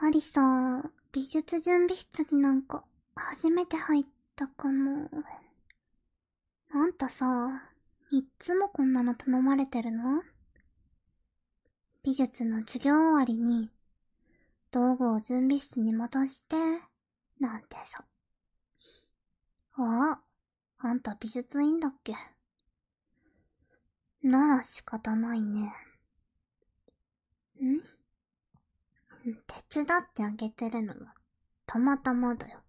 アリサ、美術準備室になんか初めて入ったかも。あんたさ、いっつもこんなの頼まれてるの？美術の授業終わりに道具を準備室に戻して、なんてさ。あんた美術院だっけ？なら仕方ないね。手伝ってあげてるのはたまたまだよ。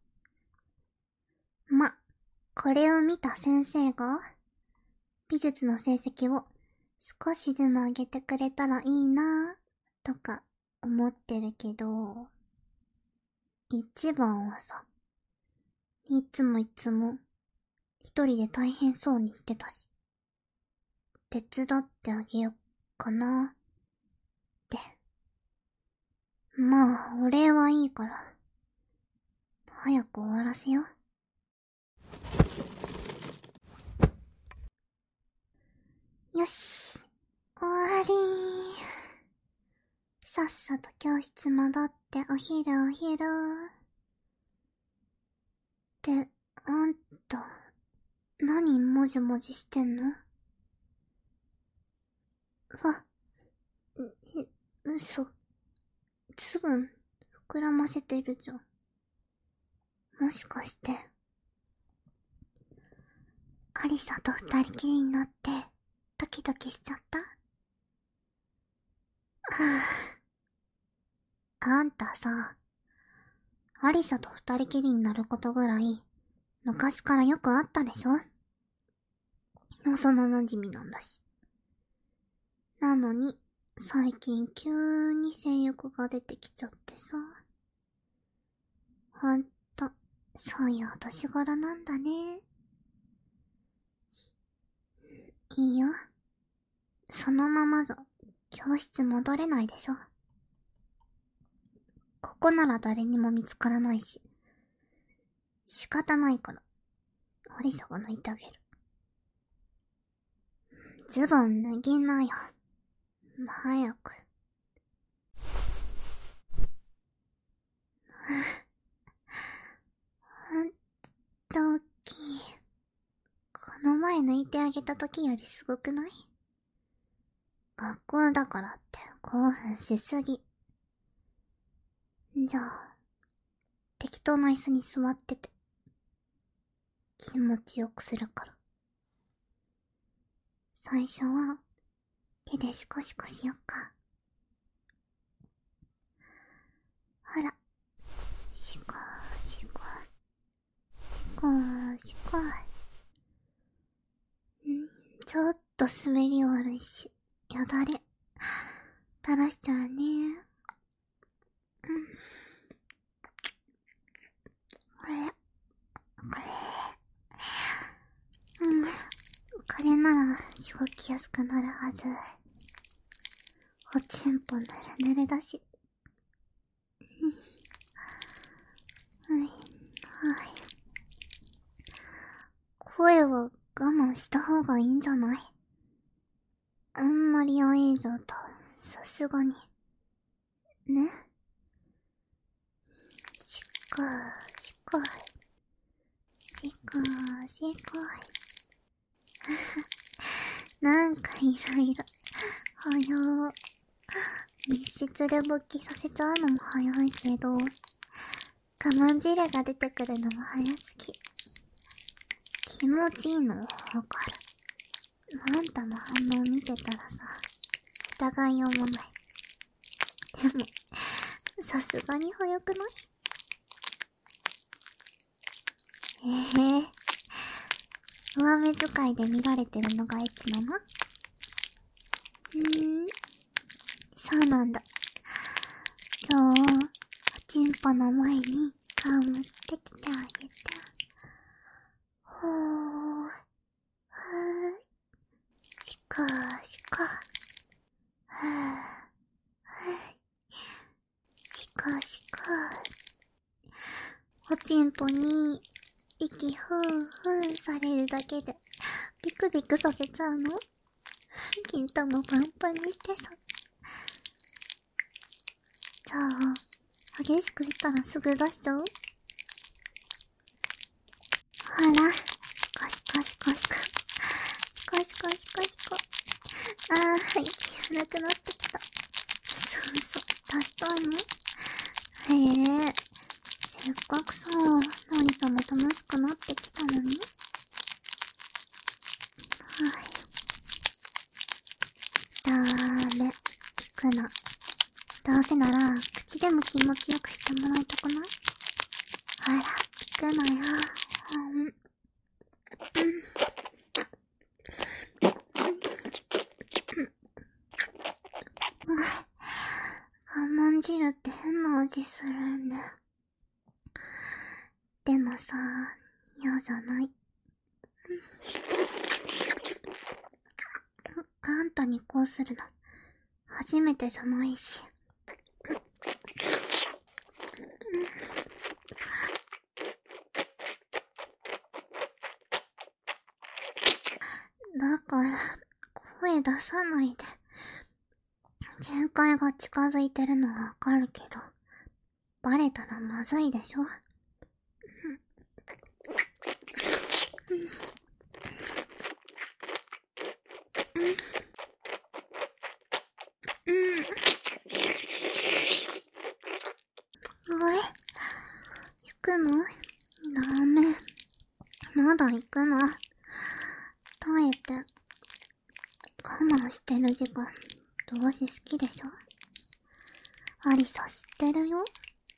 これを見た先生が美術の成績を少しでも上げてくれたらいいなぁとか思ってるけど、一番はさ、いつも一人で大変そうにしてたし、手伝ってあげよっかなって。まあ、お礼はいいから、早く終わらせよ。よし、終わりー。さっさと教室戻ってお昼。ってあんた、何もじもじしてんの？嘘。ズボン、膨らませてるじゃん。もしかして、アリサと二人きりになって、ドキドキしちゃった？あんたさ、アリサと二人きりになることぐらい、昔からよくあったでしょ？幼馴染なんだし。なのに、最近急に性欲が出てきちゃってさ。ほんと、そういうお年頃なんだね。いいよ。そのままじゃ、教室戻れないでしょ。ここなら誰にも見つからないし。仕方ないから、アリサが抜いてあげる。ズボン脱ぎなよ。早く。ドキ。この前抜いてあげた時よりすごくない？学校だからって興奮しすぎ。じゃあ、適当な椅子に座ってて。気持ちよくするから。最初は、手でシコシコしよっか。ほら。シコシコ。シコシコ。ちょっと滑り悪いし、よだれ、垂らしちゃうね。これなら、しごきやすくなるはず。おちんぽぬるぬるだし。声は我慢した方がいいんじゃない？あんまり会えじゃと、さすがに。ね？しこしこ。しこしこ。なんかいろいろ、早。密室で勃起させちゃうのも早いけど、我慢汁が出てくるのも早すぎ。気持ちいいのわかる。あんたの反応見てたらさ、疑いようもない。でも、さすがに早くない？上目遣いで見られてるのがエッチなの？そうなんだ。じゃあ、おちんぽの前に顔持ってきてあげて。ほー。しこしこ。しこしこ。おちんぽに、息ふんふんされるだけで、ビクビクさせちゃうの？金玉パンパンにしてさ。じゃあ、 激しくしたらすぐ出しちゃう？ほら、シコシコシコシコ。シコシコシコシコ。息荒くなってきた。そうそう、出したいの？へえ、せっかくさ、何さも楽しくなってきたのに。ダメ、聞くの。どうせなら、口でも気持ちよくしてもらいたくない？ほら、聞くのよ。我慢汁って変な味するんだ。でもさ、嫌じゃない。あんたにこうするの、初めてじゃないし。だから、声出さないで。限界が近づいてるのはわかるけど、バレたらまずいでしょ。行くの？ダメ。まだ行くの？耐えて。我慢してる時間、どうせ好きでしょ？アリサ知ってるよ。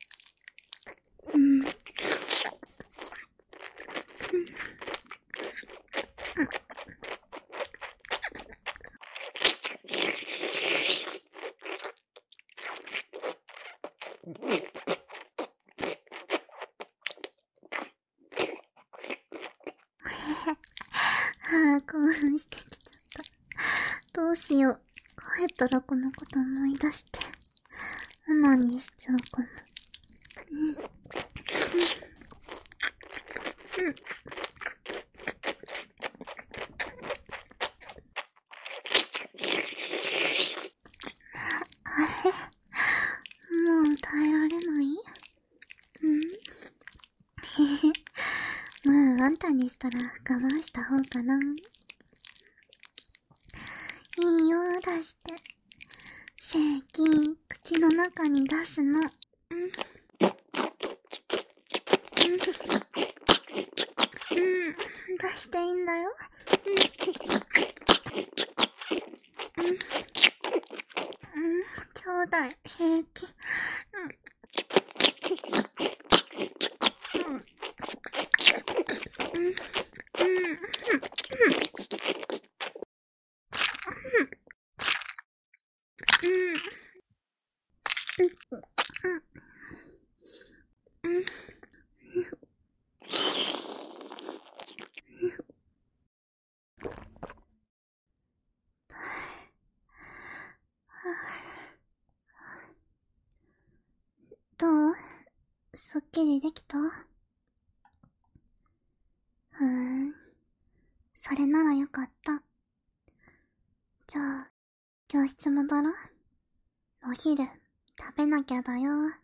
興奮してきちゃった。どうしよう。帰ったらこのこと思い出して、オナニーしちゃうかも。もう耐えられない？まあ、あんたにしたら我慢した方かな。いいよ、出して。正規、口の中に出すの。出していいんだよ。ちょうだい、平気。どう？すっきりできた？それならよかった。じゃあ、教室戻ろう。お昼、食べなきゃだよ。